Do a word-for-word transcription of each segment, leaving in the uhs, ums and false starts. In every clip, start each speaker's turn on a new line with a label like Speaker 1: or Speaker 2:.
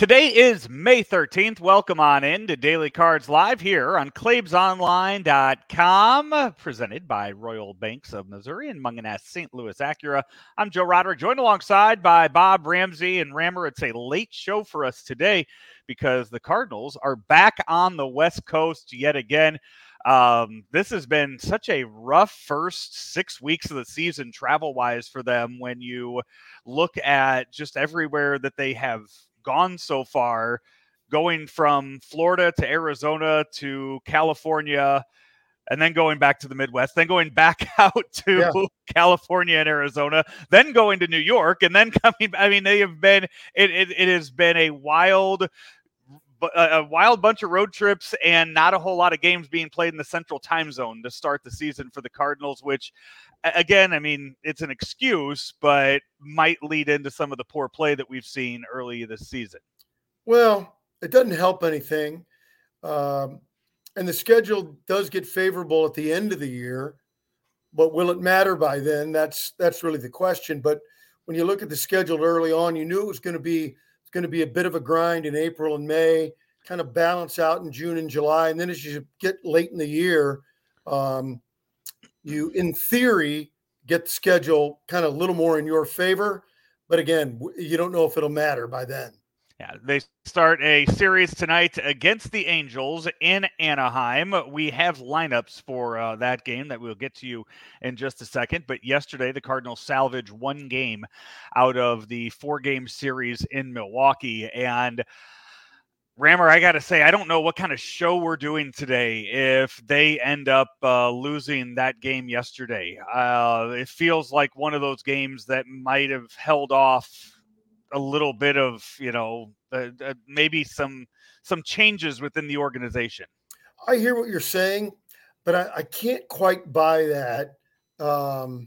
Speaker 1: Today is May thirteenth. Welcome on in to Daily Cards Live here on Claibs Online dot com, presented by Royal Banks of Missouri and Mungenast Saint Louis Acura. I'm Joe Roderick, joined alongside by Bob Ramsey and Rammer. It's a late show for us today because the Cardinals are back on the West Coast yet again. Um, this has been such a rough first six weeks of the season travel-wise for them when you look at just everywhere that they have gone so far, going from Florida to Arizona to California, and then going back to the Midwest, then going back out to yeah. California and Arizona, then going to New York, and then coming. I mean, they have been. It it, it has been a wild. A wild bunch of road trips and not a whole lot of games being played in the central time zone to start the season for the Cardinals, which, again, I mean, it's an excuse, but might lead into some of the poor play that we've seen early this season.
Speaker 2: Well, it doesn't help anything. Um, and the schedule does get favorable at the end of the year, but will it matter by then? That's, that's really the question. But when you look at the schedule early on, you knew it was going to be going to be a bit of a grind in April and May, kind of balance out in June and July. And then as you get late in the year, um, you, in theory, get the schedule kind of a little more in your favor. But again, you don't know if it'll matter by then.
Speaker 1: Yeah, they start a series tonight against the Angels in Anaheim. We have lineups for uh, that game that we'll get to you in just a second. But yesterday, the Cardinals salvaged one game out of the four-game series in Milwaukee. And Rammer, I got to say, I don't know what kind of show we're doing today if they end up uh, losing that game yesterday. Uh, it feels like one of those games that might have held off a little bit of, you know, uh, uh, maybe some some changes within the organization.
Speaker 2: I hear what you're saying, but I, I can't quite buy that. Um,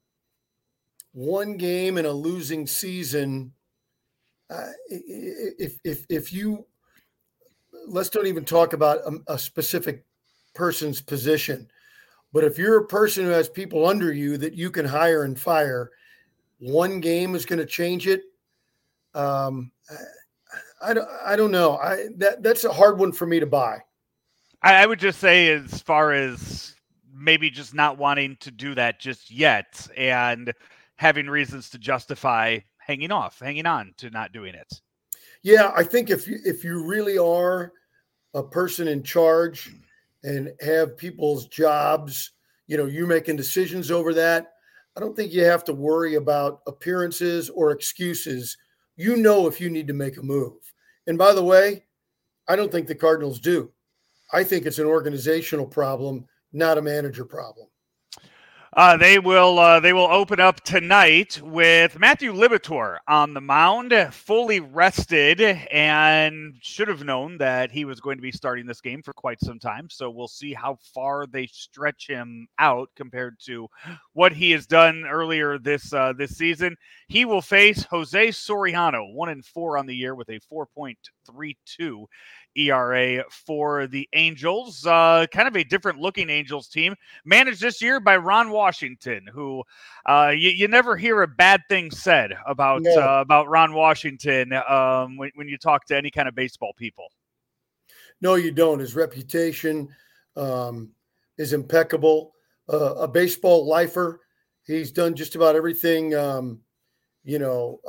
Speaker 2: one game in a losing season, uh, if if if you let's don't even talk about a, a specific person's position, but if you're a person who has people under you that you can hire and fire, one game is going to change it. Um, I, I don't, I don't know. I, that that's a hard one for me to buy.
Speaker 1: I, I would just say, as far as maybe just not wanting to do that just yet and having reasons to justify hanging off, hanging on to not doing it.
Speaker 2: Yeah. I think if you, if you really are a person in charge and have people's jobs, you know, you're making decisions over that. I don't think you have to worry about appearances or excuses. You know, if you need to make a move. And by the way, I don't think the Cardinals do. I think it's an organizational problem, not a manager problem.
Speaker 1: Uh, they will uh, they will open up tonight with Matthew Liberatore on the mound, fully rested, and should have known that he was going to be starting this game for quite some time. So we'll see how far they stretch him out compared to what he has done earlier this uh, this season. He will face Jose Soriano, one and four on the year with a four point three two E R A for the Angels. Uh, kind of a different looking Angels team, managed this year by Ron Washington, who uh, you, you never hear a bad thing said about no. uh, about Ron Washington um, when, when you talk to any kind of baseball people.
Speaker 2: No, you don't. His reputation um, is impeccable. Uh, a baseball lifer. He's done just about everything, um, you know,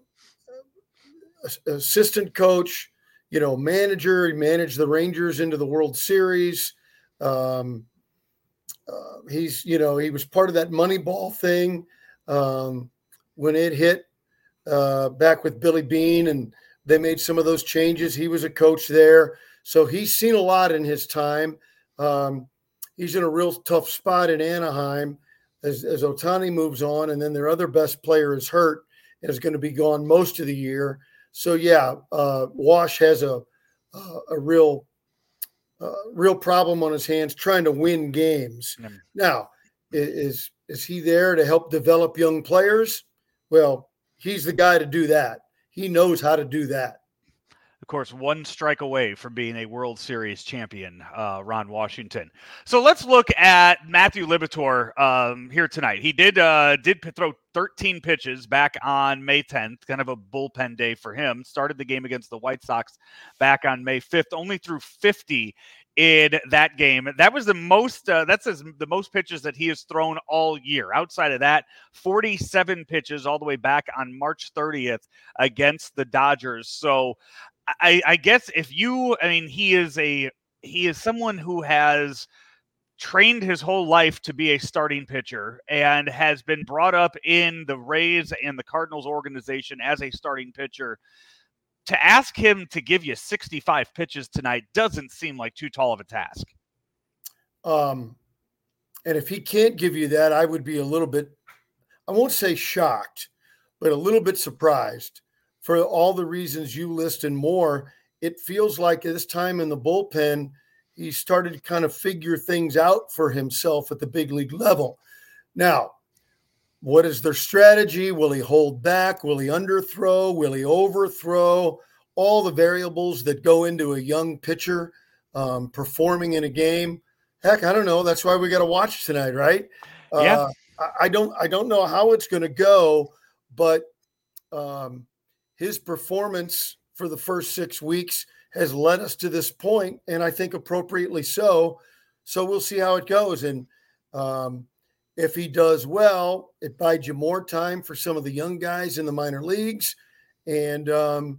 Speaker 2: uh, assistant coach, you know, manager. He managed the Rangers into the World Series. Um, uh, he's, you know, he was part of that Moneyball thing um, when it hit uh, back with Billy Beane, and they made some of those changes. He was a coach there. So he's seen a lot in his time. Um, he's in a real tough spot in Anaheim as, as Ohtani moves on, and then their other best player is hurt and is going to be gone most of the year. So, yeah, uh, Wash has a a, a real uh, real problem on his hands trying to win games. Mm-hmm. Now, is is he there to help develop young players? Well, he's the guy to do that. He knows how to do that.
Speaker 1: Of course, one strike away from being a World Series champion, uh, Ron Washington. So let's look at Matthew Liberatore um, here tonight. He did uh, did throw thirteen pitches back on May tenth, kind of a bullpen day for him. Started the game against the White Sox back on May fifth, only threw fifty in that game. That was the most, uh, that's his, the most pitches that he has thrown all year. Outside of that, forty-seven pitches all the way back on March thirtieth against the Dodgers. So I, I guess if you, I mean, he is a, he is someone who has trained his whole life to be a starting pitcher and has been brought up in the Rays and the Cardinals organization as a starting pitcher. To ask him to give you sixty-five pitches tonight doesn't seem like too tall of a task.
Speaker 2: Um, and if he can't give you that, I would be a little bit, I won't say shocked, but a little bit surprised. For all the reasons you list and more. It feels like at this time in the bullpen, he started to kind of figure things out for himself at the big league level. Now, what is their strategy? Will he hold back? Will he underthrow? Will he overthrow? All the variables that go into a young pitcher um, performing in a game. Heck, I don't know. That's why we got to watch tonight, right?
Speaker 1: Yeah.
Speaker 2: Uh, I, I don't. I don't know how it's going to go, but um, his performance for the first six weeks has led us to this point, and I think appropriately so. So we'll see how it goes. And um, if he does well, it buys you more time for some of the young guys in the minor leagues. And um,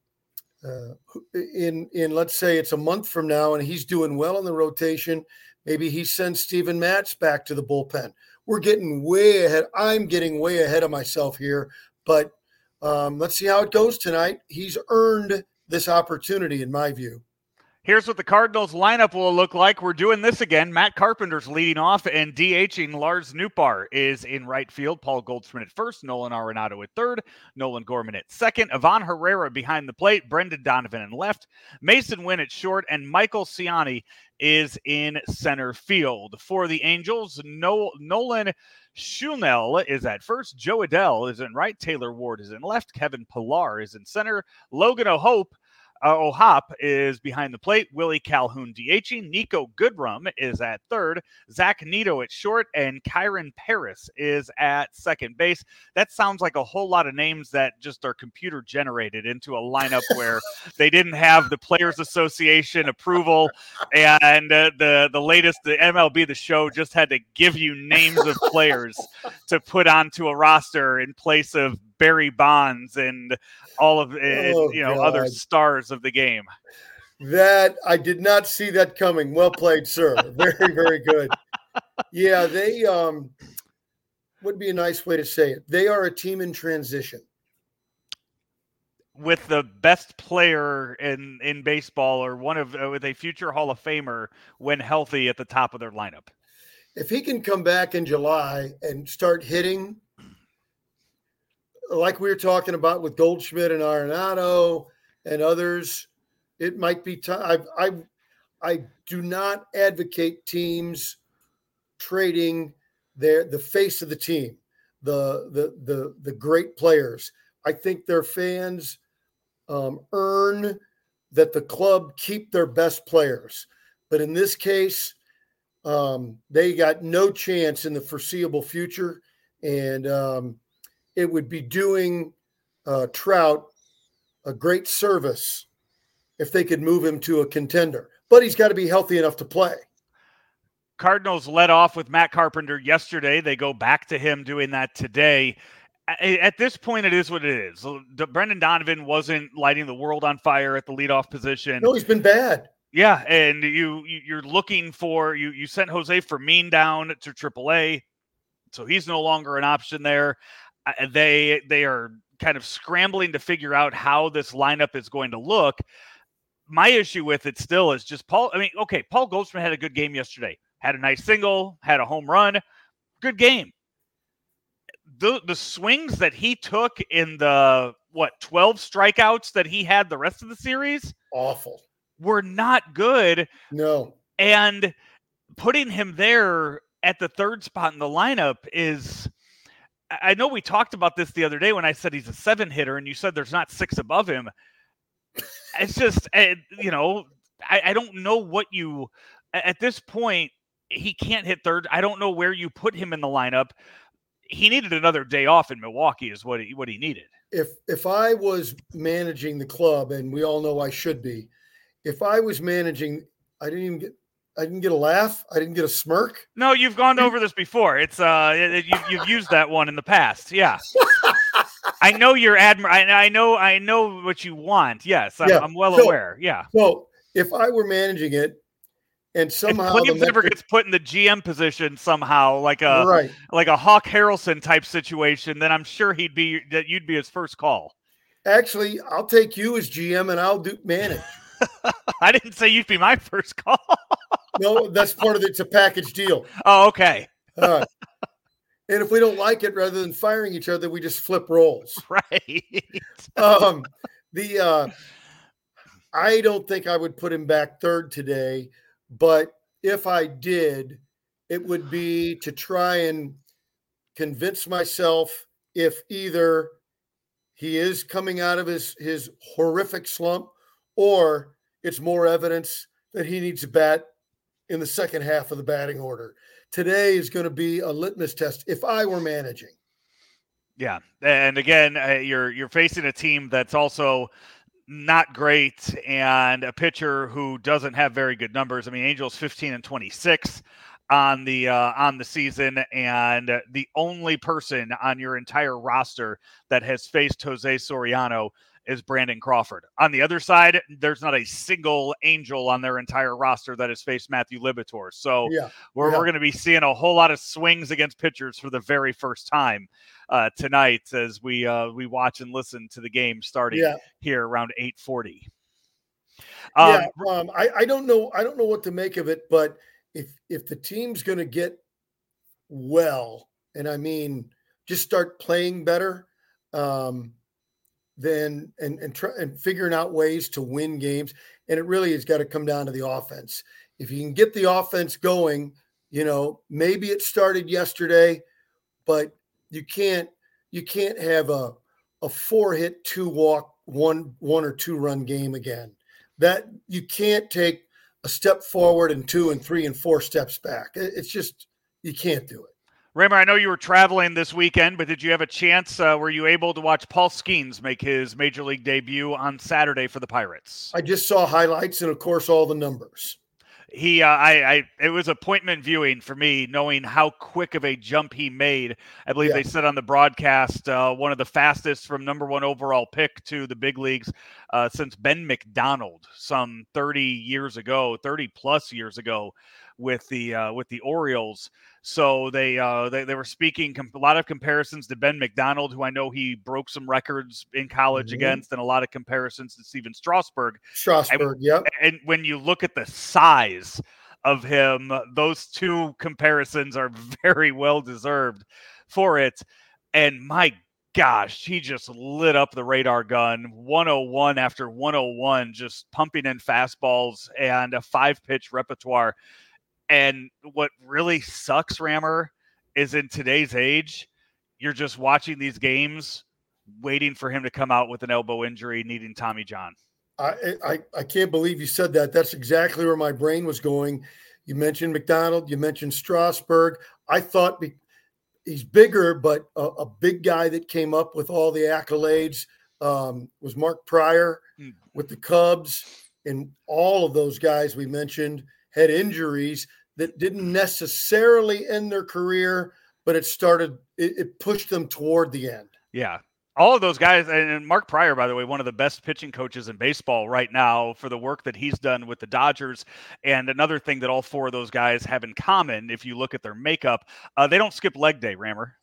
Speaker 2: uh, in, in, let's say it's a month from now and he's doing well in the rotation, maybe he sends Steven Matz back to the bullpen. We're getting way ahead. I'm getting way ahead of myself here, but um, let's see how it goes tonight. He's earned this opportunity in my view.
Speaker 1: Here's what the Cardinals lineup will look like. We're doing this again. Matt Carpenter's leading off and DHing. Lars Nootbaar is in right field. Paul Goldschmidt at first. Nolan Arenado at third. Nolan Gorman at second. Ivan Herrera behind the plate. Brendan Donovan in left. Mason Wynn at short. And Michael Ciani is in center field. For the Angels, no, Nolan Schulnell is at first. Joe Adell is in right. Taylor Ward is in left. Kevin Pillar is in center. Logan O'Hoppe Uh, O'Hop is behind the plate. Willie Calhoun DHing. Nico Goodrum is at third. Zach Neto at short. And Kyron Paris is at second base. That sounds like a whole lot of names that just are computer generated into a lineup where they didn't have the Players Association approval. And uh, the, the latest, the M L B The Show just had to give you names of players to put onto a roster in place of Barry Bonds and all of it,
Speaker 2: oh,
Speaker 1: you know,
Speaker 2: God.
Speaker 1: other stars of the game.
Speaker 2: That I did not see that coming. Well played, sir. Very, very good. Yeah, they um would be a nice way to say it. They are a team in transition.
Speaker 1: With the best player in, in baseball, or one of uh, with a future Hall of Famer when healthy at the top of their lineup.
Speaker 2: If he can come back in July and start hitting like we were talking about with Goldschmidt and Arenado and others, it might be time. I, I, I do not advocate teams trading their the face of the team, the the the the great players. I think their fans um, earn that the club keep their best players, but in this case, um, they got no chance in the foreseeable future, and um, it would be doing uh, Trout a great service if they could move him to a contender. But he's got to be healthy enough to play.
Speaker 1: Cardinals led off with Matt Carpenter yesterday. They go back to him doing that today. At this point, it is what it is. Brendan Donovan wasn't lighting the world on fire at the leadoff position.
Speaker 2: No, he's been bad.
Speaker 1: Yeah, and you, you're looking for – you you sent Jose Fermin down to triple A, so he's no longer an option there. They they are kind of scrambling to figure out how this lineup is going to look. My issue with it still is just Paul. I mean, okay, Paul Goldschmidt had a good game yesterday. Had a nice single, had a home run. Good game. The the swings that he took in the, what, twelve strikeouts that he had the rest of the series?
Speaker 2: Awful.
Speaker 1: Were not good.
Speaker 2: No.
Speaker 1: And putting him there at the third spot in the lineup is... I know we talked about this the other day when I said he's a seven hitter and you said there's not six above him. It's just, uh, you know, I, I don't know what you, at this point, he can't hit third. I don't know where you put him in the lineup. He needed another day off in Milwaukee is what he, what he needed.
Speaker 2: If, if I was managing the club, and we all know I should be, if I was managing, I didn't even get, I didn't get a laugh. I didn't get a smirk.
Speaker 1: No, you've gone over this before. It's uh, it, you, you've used that one in the past. Yeah. I know you're admir. I, I know. I know what you want. Yes, I'm,
Speaker 2: yeah.
Speaker 1: I'm well
Speaker 2: so,
Speaker 1: aware. Yeah.
Speaker 2: So if I were managing it, and somehow
Speaker 1: if Claims ever gets put in the G M position somehow, like a
Speaker 2: right.
Speaker 1: like a Hawk Harrelson type situation, then I'm sure he'd be that you'd be his first call.
Speaker 2: Actually, I'll take you as G M and I'll do manage.
Speaker 1: I didn't say you'd be my first call.
Speaker 2: No, that's part of it. It's a package deal.
Speaker 1: Oh, okay.
Speaker 2: All right. And if we don't like it, rather than firing each other, we just flip roles.
Speaker 1: Right.
Speaker 2: um, the uh, I don't think I would put him back third today, but if I did, it would be to try and convince myself if either he is coming out of his, his horrific slump or it's more evidence that he needs to bat in the second half of the batting order. Today is going to be a litmus test if I were managing.
Speaker 1: Yeah. And again, uh, you're you're facing a team that's also not great and a pitcher who doesn't have very good numbers. I mean, Angels fifteen and twenty-six on the uh, on the season, and the only person on your entire roster that has faced Jose Soriano is Brandon Crawford. On the other side, there's not a single Angel on their entire roster that has faced Matthew Liberatore. So
Speaker 2: yeah.
Speaker 1: we're,
Speaker 2: yeah.
Speaker 1: we're going to be seeing a whole lot of swings against pitchers for the very first time uh, tonight as we uh, we watch and listen to the game starting
Speaker 2: yeah.
Speaker 1: here around eight forty. Um,
Speaker 2: yeah, um, I, I don't know. I don't know what to make of it, but if if the team's going to get well, and I mean just start playing better, um, then and and try and figuring out ways to win games, and it really has got to come down to the offense. If you can get the offense going, you know, maybe it started yesterday, but you can't you can't have a a four hit, two walk, one one or two run game again. That you can't take a step forward and two and three and four steps back. It's just, you can't do it.
Speaker 1: Raymer, I know you were traveling this weekend, but did you have a chance? Uh, were you able to watch Paul Skeens make his major league debut on Saturday for the Pirates?
Speaker 2: I just saw highlights and, of course, all the numbers.
Speaker 1: He, uh, I, I, it was appointment viewing for me, knowing how quick of a jump he made. I believe yeah. they said on the broadcast, uh, one of the fastest from number one overall pick to the big leagues uh, since Ben McDonald, some thirty years ago, thirty plus years ago, with the uh, with the Orioles. So they, uh, they they were speaking com- a lot of comparisons to Ben McDonald, who I know he broke some records in college mm-hmm. against, and a lot of comparisons to Steven Strasburg.
Speaker 2: Strasburg, yep.
Speaker 1: And when you look at the size of him, those two comparisons are very well deserved for it. And my gosh, he just lit up the radar gun, one oh one after one oh one, just pumping in fastballs and a five-pitch repertoire. And what really sucks, Rammer, is in today's age, you're just watching these games, waiting for him to come out with an elbow injury, needing Tommy John.
Speaker 2: I, I, I can't believe you said that. That's exactly where my brain was going. You mentioned McDonald. You mentioned Strasburg. I thought be, he's bigger, but a, a big guy that came up with all the accolades um, was Mark Prior mm. with the Cubs. And all of those guys we mentioned had injuries that didn't necessarily end their career, but it started, it, it pushed them toward the end.
Speaker 1: Yeah. All of those guys, and Mark Prior, by the way, one of the best pitching coaches in baseball right now for the work that he's done with the Dodgers. And another thing that all four of those guys have in common, if you look at their makeup, uh, they don't skip leg day, Rammer.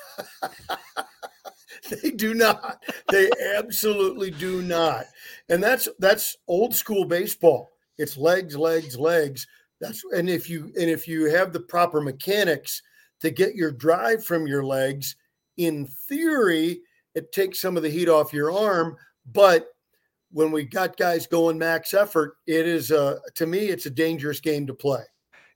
Speaker 2: They do not. They absolutely do not. And that's that's old school baseball. It's legs, legs, legs. That's and if you and if you have the proper mechanics to get your drive from your legs, in theory, it takes some of the heat off your arm. But when we got guys going max effort, it is a to me, it's a dangerous game to play.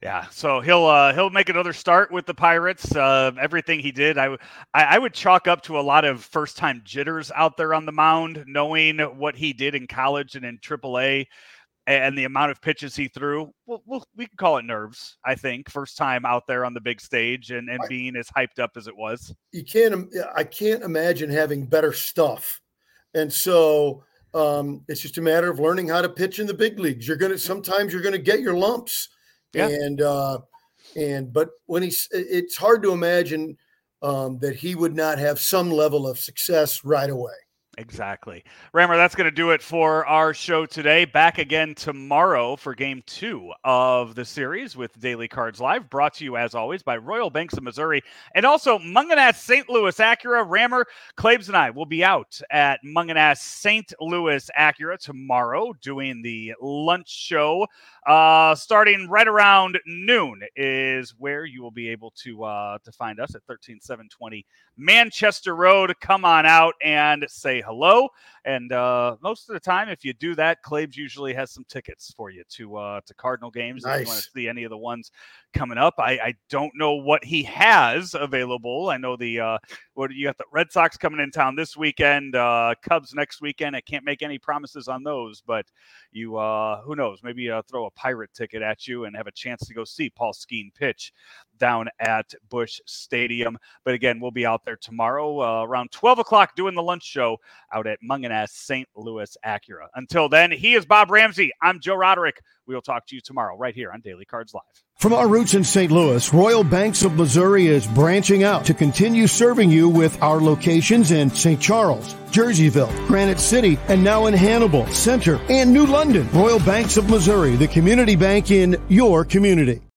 Speaker 1: Yeah, so he'll uh, he'll make another start with the Pirates. Uh, everything he did, I, w- I I would chalk up to a lot of first time jitters out there on the mound, knowing what he did in college and in triple A, and the amount of pitches he threw. Well, we'll we can call it nerves. I think first time out there on the big stage and, and
Speaker 2: I,
Speaker 1: being as hyped up as it was.
Speaker 2: You can't. I can't imagine having better stuff, and so um, it's just a matter of learning how to pitch in the big leagues. You're gonna sometimes you're gonna get your lumps. Yeah. And, uh, and, but when he's, it's hard to imagine um, that he would not have some level of success right away.
Speaker 1: Exactly. Rammer, that's going to do it for our show today. Back again tomorrow for game two of the series with Daily Cards Live, brought to you as always by Royal Banks of Missouri and also Mungenast Saint Louis Acura. Rammer, Claibs, and I will be out at Mungenast Saint Louis Acura tomorrow doing the lunch show. Uh, starting right around noon is where you will be able to uh, to find us at thirteen seven twenty Manchester Road. Come on out and say hello. And uh, most of the time, if you do that, Claibs usually has some tickets for you to uh, to Cardinal games.
Speaker 2: Nice.
Speaker 1: If you want to see any of the ones coming up, I, I don't know what he has available. I know the uh, what you got the Red Sox coming in town this weekend, uh, Cubs next weekend. I can't make any promises on those, but you uh, who knows? Maybe uh, throw a Pirate ticket at you and have a chance to go see Paul Skeen pitch down at Busch Stadium. But again, we'll be out there tomorrow uh, around twelve o'clock doing the lunch show out at Mungenast Saint Louis Acura. Until then, he is Bob Ramsey. I'm Joe Roderick. We will talk to you tomorrow right here on Daily Cards Live.
Speaker 3: From our roots in Saint Louis, Royal Banks of Missouri is branching out to continue serving you with our locations in Saint Charles, Jerseyville, Granite City, and now in Hannibal, Center, and New London. Royal Banks of Missouri, the community bank in your community.